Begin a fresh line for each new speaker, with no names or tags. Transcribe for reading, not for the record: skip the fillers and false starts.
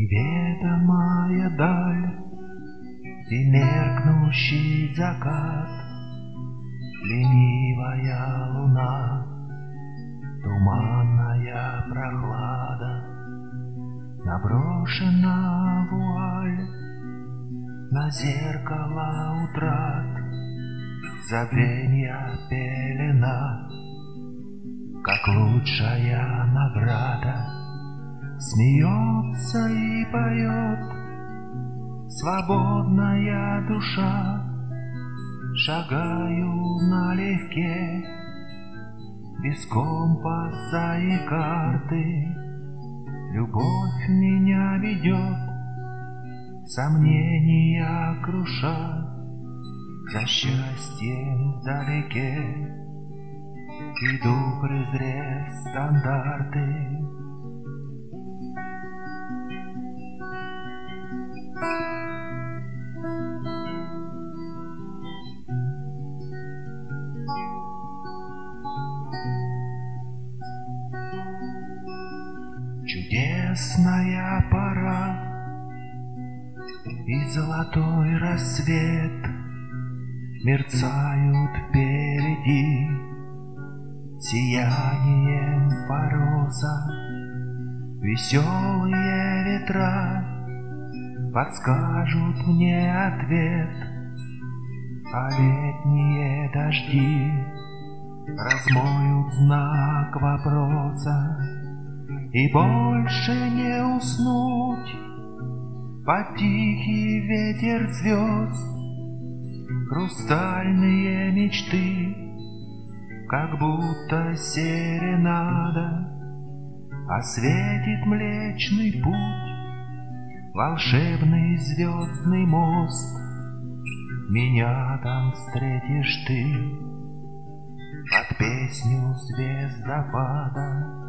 Неведомая даль и меркнущий закат, ленивая луна, туманная прохлада, наброшена вуаль на зеркало утрат, забвенья пелена, как лучшая награда. Смеется и поет свободная душа. Шагаю налегке, без компаса и карты. Любовь меня ведет, сомнения круша. За счастьем вдалеке иду, презрев стандарты. Чудесная пора и золотой рассвет мерцают впереди сиянием мороза. Веселые ветра подскажут мне ответ, а летние дожди размоют знак вопроса. И больше не уснуть под тихий ветер звезд. Хрустальные мечты, как будто серенада, осветит Млечный Путь, волшебный звездный мост. Меня там встретишь ты под песню звездопада.